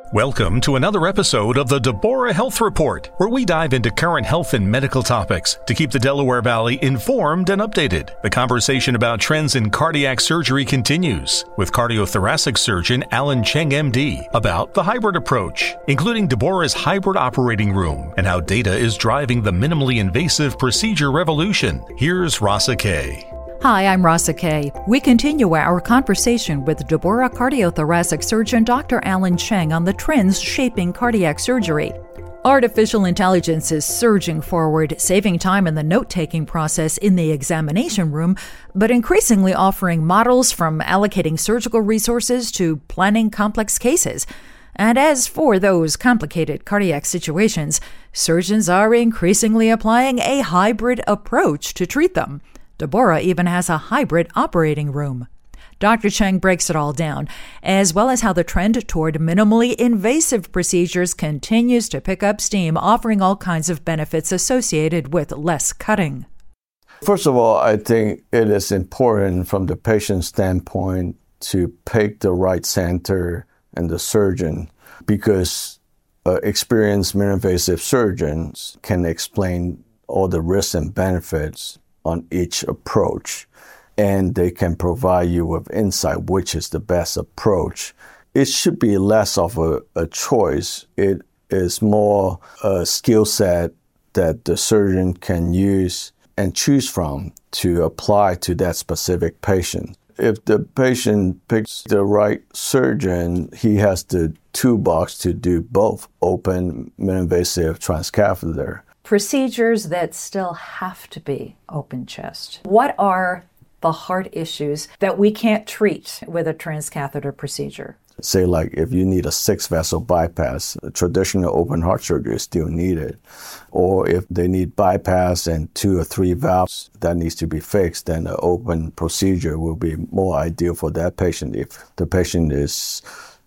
Welcome to another episode of the Deborah Health Report, where we dive into current health and medical topics to keep the Delaware Valley informed and updated. The conversation about trends in cardiac surgery continues with cardiothoracic surgeon Alan Cheng, MD, about the hybrid approach, including Deborah's hybrid operating room and how data is driving the minimally invasive procedure revolution. Here's Rasa Kay. Hi, I'm Rasa Kay. We continue our conversation with Deborah cardiothoracic surgeon Dr. Alan Cheng on the trends shaping cardiac surgery. Artificial intelligence is surging forward, saving time in the note-taking process in the examination room, but increasingly offering models from allocating surgical resources to planning complex cases. And as for those complicated cardiac situations, surgeons are increasingly applying a hybrid approach to treat them. Deborah even has a hybrid operating room. Dr. Cheng breaks it all down, as well as how the trend toward minimally invasive procedures continues to pick up steam, offering all kinds of benefits associated with less cutting. First of all, I think it is important from the patient standpoint to pick the right center and the surgeon, because experienced minimally invasive surgeons can explain all the risks and benefits on each approach, and they can provide you with insight which is the best approach. It should be less of a choice. It is more a skill set that the surgeon can use and choose from to apply to that specific patient. If the patient picks the right surgeon, he has the toolbox to do both open, minimally invasive, transcatheter. Procedures that still have to be open chest. What are the heart issues that we can't treat with a transcatheter procedure? Say like if you need a 6-vessel bypass, a traditional open heart surgery is still needed. Or if they need bypass and 2 or 3 valves that needs to be fixed, then an open procedure will be more ideal for that patient if the patient is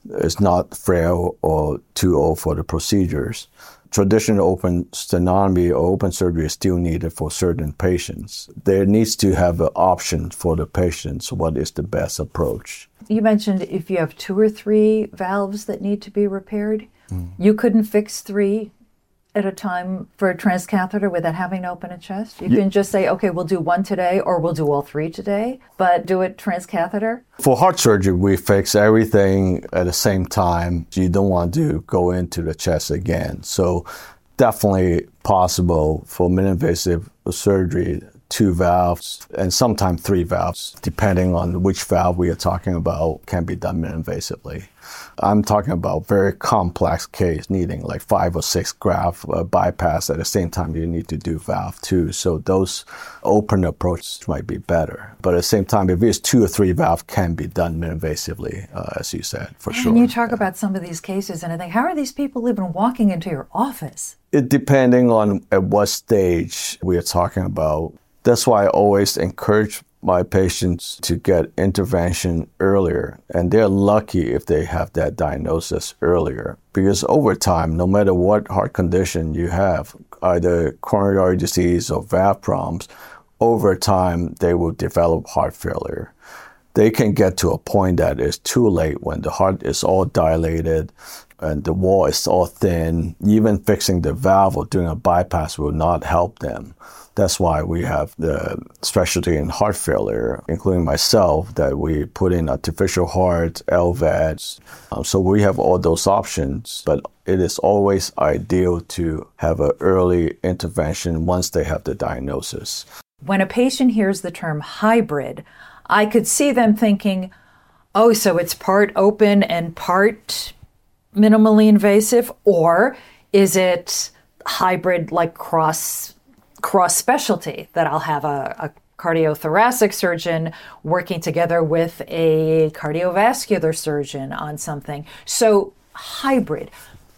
not frail or too old for the procedures. Traditional open sternotomy or open surgery is still needed for certain patients. There needs to have an option for the patients. What is the best approach? You mentioned if you have 2 or 3 valves that need to be repaired, you couldn't fix 3 at a time for a transcatheter without having to open a chest? You can just say, okay, we'll do 1 today or we'll do all 3 today, but do it transcatheter? For heart surgery, we fix everything at the same time. You don't want to go into the chest again. So definitely possible for minimally invasive surgery, 2 valves and sometimes 3 valves, depending on which valve we are talking about, can be done minimally invasively. I'm talking about very complex case needing like 5 or 6 graft bypass at the same time you need to do valve too. So those open approaches might be better. But at the same time, if it's 2 or 3 valve, can be done minimally invasively, as you said, for sure. And you talk about some of these cases and I think, how are these people even walking into your office? It depending on at what stage we are talking about. That's why I always encourage my patients to get intervention earlier. And they're lucky if they have that diagnosis earlier. Because over time, no matter what heart condition you have, either coronary artery disease or valve problems, over time, they will develop heart failure. They can get to a point that is too late when the heart is all dilated and the wall is all thin. Even fixing the valve or doing a bypass will not help them. That's why we have the specialty in heart failure, including myself, that we put in artificial heart, LVADs. So we have all those options, but it is always ideal to have an early intervention once they have the diagnosis. When a patient hears the term hybrid, I could see them thinking, oh, so it's part open and part minimally invasive, or is it hybrid like cross specialty, that I'll have a cardiothoracic surgeon working together with a cardiovascular surgeon on something. So hybrid,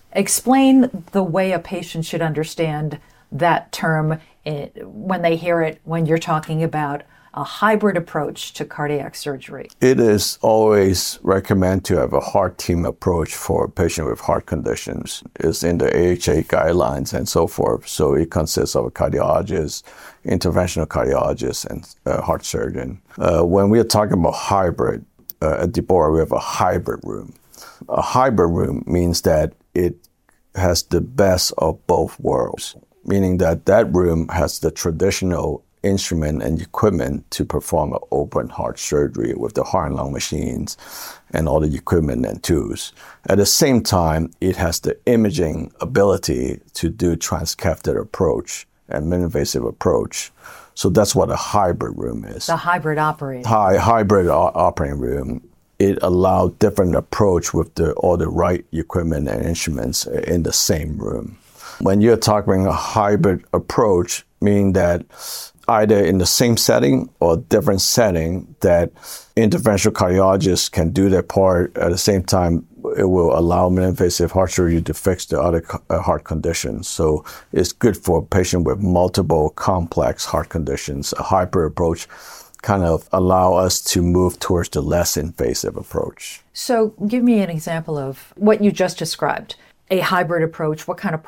explain the way a patient should understand that term when they hear it, when you're talking about a hybrid approach to cardiac surgery. It is always recommended to have a heart team approach for a patient with heart conditions. It's in the AHA guidelines and so forth. So it consists of a cardiologist, interventional cardiologist, and a heart surgeon. When we are talking about hybrid, at Deborah, we have a hybrid room. A hybrid room means that it has the best of both worlds, meaning that that room has the traditional instrument and equipment to perform an open heart surgery with the heart and lung machines and all the equipment and tools. At the same time, it has the imaging ability to do transcatheter approach and minimally approach. So that's what a hybrid room is. The hybrid operating. Hybrid operating room. It allowed different approach with all the right equipment and instruments in the same room. When you're talking a hybrid approach, meaning that either in the same setting or different setting, that interventional cardiologists can do their part. At the same time, it will allow minimally heart surgery to fix the other heart conditions. So it's good for a patient with multiple complex heart conditions. A hybrid approach kind of allow us to move towards the less invasive approach. So give me an example of what you just described. A hybrid approach, what kind of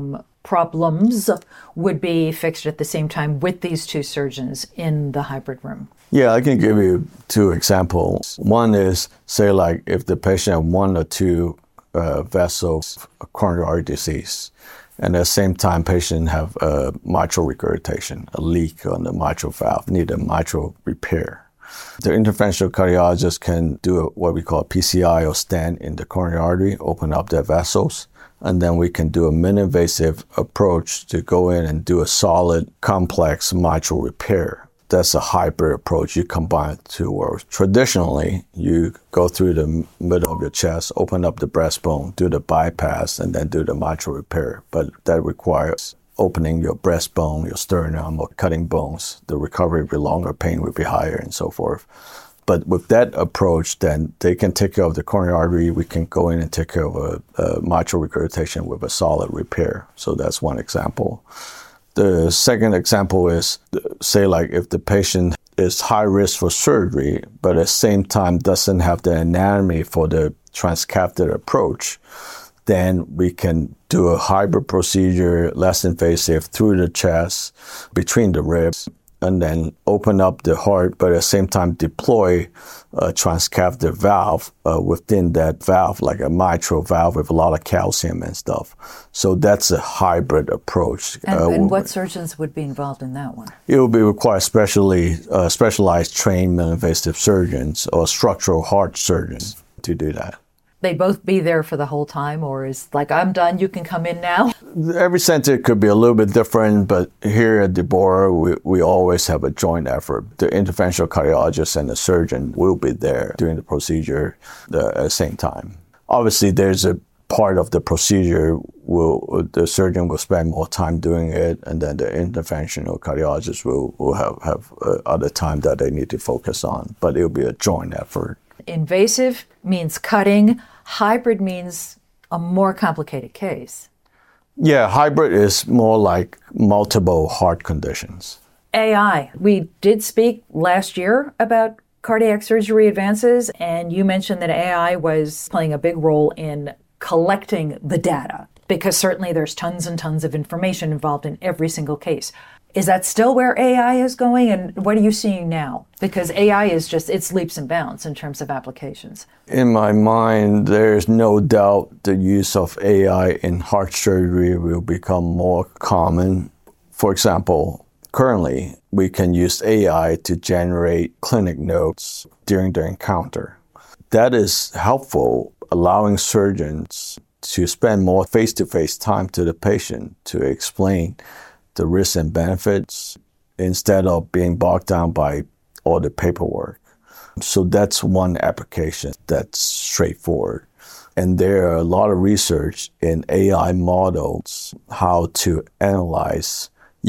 problems would be fixed at the same time with these two surgeons in the hybrid room? Yeah, I can give you two examples. One is, say, like if the patient has one or two vessels of coronary artery disease, and at the same time, patient have a mitral regurgitation, a leak on the mitral valve, need a mitral repair. The interventional cardiologist can do what we call a PCI or stent in the coronary artery, open up their vessels, and then we can do a mini-invasive approach to go in and do a solid, complex mitral repair. That's a hybrid approach. You combine two worlds. Traditionally, you go through the middle of your chest, open up the breastbone, do the bypass, and then do the mitral repair. But that requires opening your breastbone, your sternum, or cutting bones. The recovery will be longer, pain will be higher, and so forth. But with that approach, then they can take care of the coronary artery. We can go in and take care of a mitral regurgitation with a solid repair. So that's one example. The second example is, say, like if the patient is high risk for surgery, but at the same time doesn't have the anatomy for the transcatheter approach, then we can do a hybrid procedure, less invasive, through the chest, between the ribs, and then open up the heart, but at the same time deploy a transcatheter valve within that valve, like a mitral valve with a lot of calcium and stuff. So that's a hybrid approach. And what surgeons would be involved in that one? It will be require specialized trained invasive surgeons or structural heart surgeons to do that. They both be there for the whole time, or is like, I'm done, you can come in now? Every center could be a little bit different, but here at Deborah, we always have a joint effort. The interventional cardiologist and the surgeon will be there doing the procedure at the same time. Obviously, there's a part of the procedure the surgeon will spend more time doing it, and then the interventional cardiologist will have other time that they need to focus on, but it'll be a joint effort. Invasive means cutting. Hybrid means a more complicated case. Yeah, hybrid is more like multiple heart conditions. AI. We did speak last year about cardiac surgery advances, and you mentioned that AI was playing a big role in collecting the data, because certainly there's tons and tons of information involved in every single case. Is that still where AI is going, and what are you seeing now? Because AI is just, it's leaps and bounds in terms of applications. In my mind, there's no doubt the use of AI in heart surgery will become more common. For example, currently, we can use AI to generate clinic notes during the encounter. That is helpful, allowing surgeons to spend more face-to-face time to the patient to explain the risks and benefits instead of being bogged down by all the paperwork. So that's one application that's straightforward. And there are a lot of research in AI models, how to analyze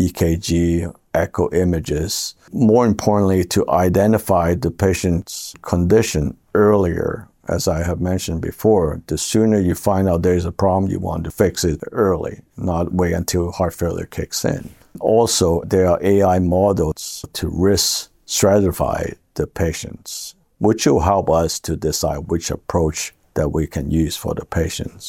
EKG, echo images. More importantly, to identify the patient's condition earlier. As I have mentioned before, the sooner you find out there's a problem, you want to fix it early, not wait until heart failure kicks in. Also, there are AI models to risk stratify the patients, which will help us to decide which approach that we can use for the patients.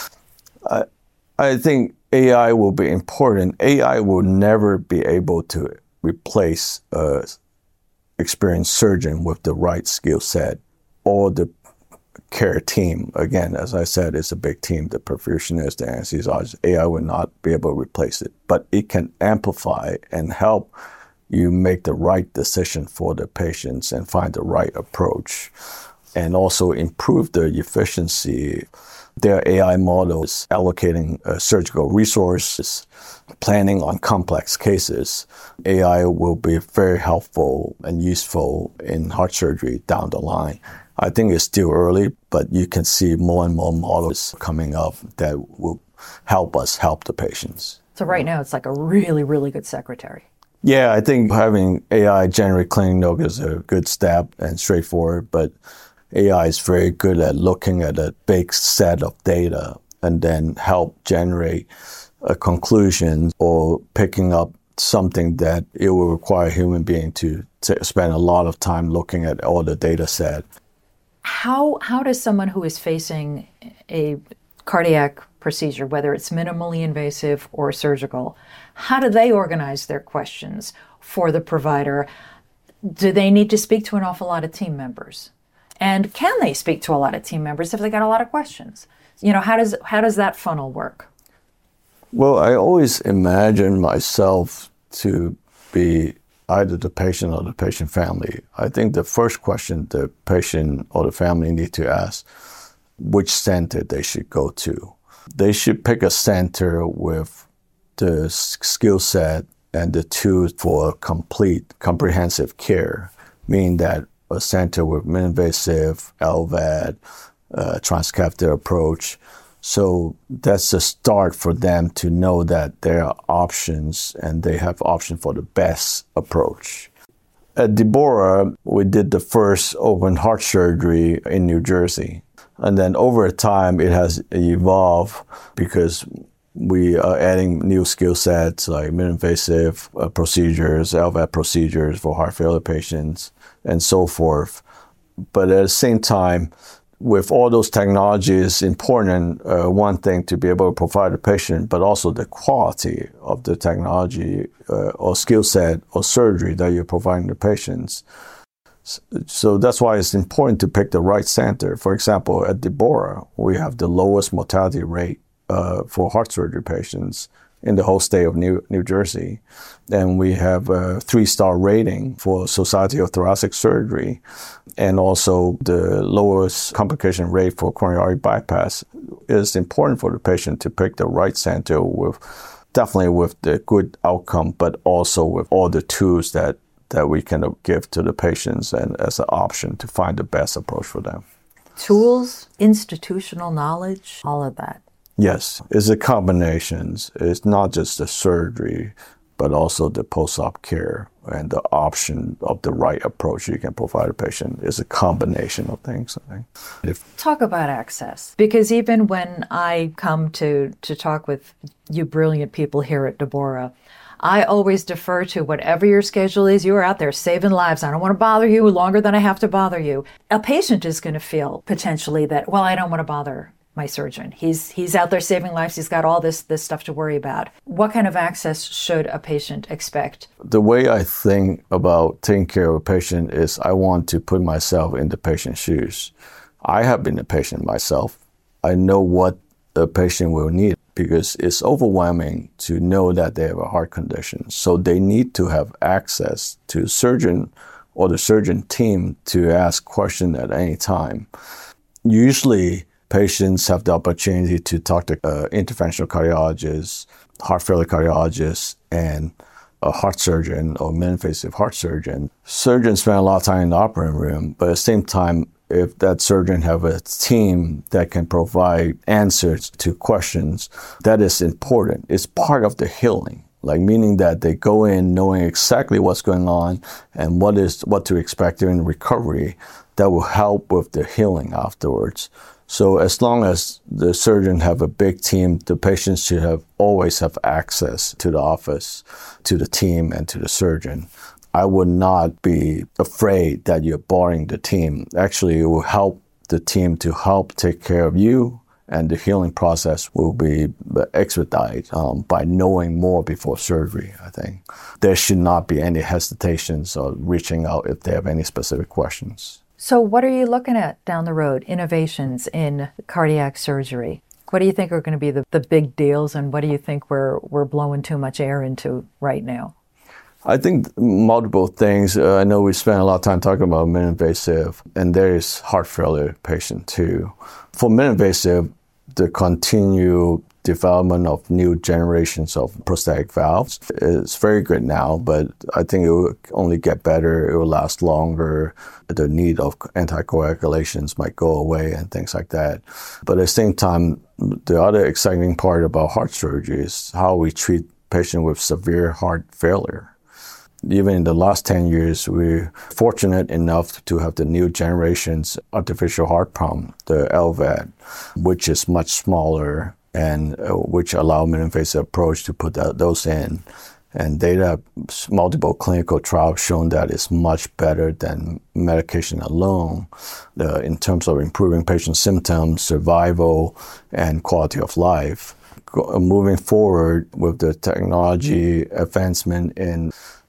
I think AI will be important. AI will never be able to replace an experienced surgeon with the right skill set or the care team. Again, as I said, it's a big team, the perfusionist, the anesthesiologist. AI will not be able to replace it, but it can amplify and help you make the right decision for the patients and find the right approach, and also improve the efficiency. There are AI models allocating surgical resources, planning on complex cases. AI will be very helpful and useful in heart surgery down the line. I think it's still early, but you can see more and more models coming up that will help us help the patients. So right now it's like a really, really good secretary. Yeah, I think having AI generate clinic note is a good step and straightforward, but AI is very good at looking at a big set of data and then help generate a conclusion or picking up something that it will require a human being to spend a lot of time looking at all the data set. How does someone who is facing a cardiac procedure, whether it's minimally invasive or surgical, how do they organize their questions for the provider? Do they need to speak to an awful lot of team members? And can they speak to a lot of team members if they got a lot of questions? How does that funnel work? Well, I always imagine myself to be either the patient or the patient family. I think the first question the patient or the family need to ask, which center they should go to. They should pick a center with the skill set and the tools for complete, comprehensive care, meaning that a center with mini-invasive, LVAD, transcatheter approach. So that's a start for them to know that there are options and they have options for the best approach. At Deborah, we did the first open heart surgery in New Jersey. And then over time, it has evolved because we are adding new skill sets like mini-invasive procedures, LVAD procedures for heart failure patients, and so forth. But at the same time, with all those technologies, important, one thing to be able to provide the patient, but also the quality of the technology or skill set or surgery that you're providing the patients. So that's why it's important to pick the right center. For example, at Deborah, we have the lowest mortality rate for heart surgery patients in the whole state of New Jersey. And we have a 3-star rating for Society of Thoracic Surgery, and also the lowest complication rate for coronary artery bypass. It's important for the patient to pick the right center definitely with the good outcome, but also with all the tools that we can give to the patients and as an option to find the best approach for them. Tools, institutional knowledge, all of that. Yes, it's a combination. It's not just the surgery, but also the post-op care and the option of the right approach you can provide a patient. Is a combination of things, I think. Talk about access, because even when I come to talk with you brilliant people here at Deborah, I always defer to whatever your schedule is. You are out there saving lives. I don't want to bother you longer than I have to bother you. A patient is going to feel potentially that, well, I don't want to bother my surgeon. He's out there saving lives. He's got all this stuff to worry about. What kind of access should a patient expect? The way I think about taking care of a patient is I want to put myself in the patient's shoes. I have been a patient myself. I know what the patient will need because it's overwhelming to know that they have a heart condition. So they need to have access to surgeon or the surgeon team to ask questions at any time. Usually, patients have the opportunity to talk to interventional cardiologists, heart failure cardiologists, and a heart surgeon or mini-invasive heart surgeon. Surgeons spend a lot of time in the operating room, but at the same time, if that surgeon have a team that can provide answers to questions, that is important. It's part of the healing, meaning that they go in knowing exactly what's going on and what to expect during the recovery. That will help with the healing afterwards. So as long as the surgeon have a big team, the patients should always have access to the office, to the team, and to the surgeon. I would not be afraid that you're boring the team. Actually, it will help the team to help take care of you, and the healing process will be expedited by knowing more before surgery, I think. There should not be any hesitations or reaching out if they have any specific questions. So what are you looking at down the road, innovations in cardiac surgery? What do you think are going to be the big deals, and what do you think we're blowing too much air into right now? I think multiple things. I know we spent a lot of time talking about mini-invasive, and there is heart failure patient too. For mini-invasive, the continued development of new generations of prosthetic valves is very good now, but I think it will only get better. It will last longer. The need of anticoagulations might go away and things like that. But at the same time, the other exciting part about heart surgery is how we treat patients with severe heart failure. Even in the last 10 years, we're fortunate enough to have the new generation's artificial heart pump, the LVAD, which is much smaller and which allow mini-invasive approach to put those in. And data, multiple clinical trials shown that it's much better than medication alone in terms of improving patient symptoms, survival, and quality of life. Moving forward with the technology advancement in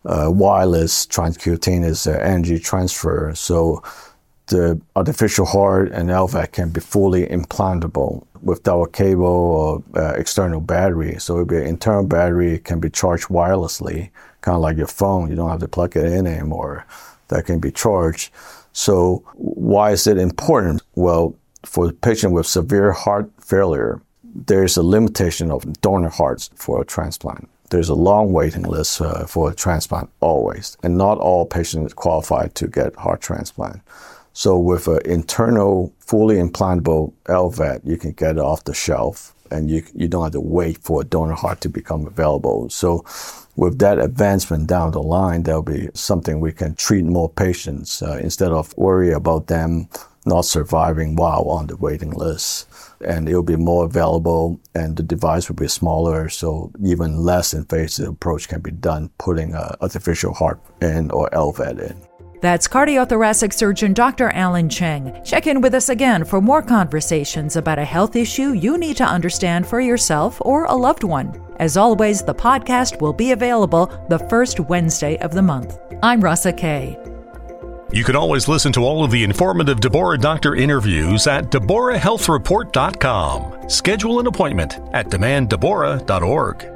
wireless transcutaneous energy transfer. So the artificial heart and LVAD can be fully implantable without a cable or external battery. So it'll be an internal battery, it can be charged wirelessly, kind of like your phone. You don't have to plug it in anymore. That can be charged. So why is it important? Well, for a patient with severe heart failure, there's a limitation of donor hearts for a transplant. There's a long waiting list for a transplant always, and not all patients qualify to get heart transplant. So with an internal, fully implantable LVAD, you can get it off the shelf, and you don't have to wait for a donor heart to become available. So with that advancement down the line, there'll be something we can treat more patients instead of worry about them not surviving while on the waiting list. And it'll be more available, and the device will be smaller, so even less invasive approach can be done, putting an artificial heart in or LVAD in. That's cardiothoracic surgeon Dr. Alan Cheng. Check in with us again for more conversations about a health issue you need to understand for yourself or a loved one. As always, the podcast will be available the first Wednesday of the month. I'm Rasa Kay. You can always listen to all of the informative Deborah Doctor interviews at DeborahHealthReport.com. Schedule an appointment at demanddeborah.org.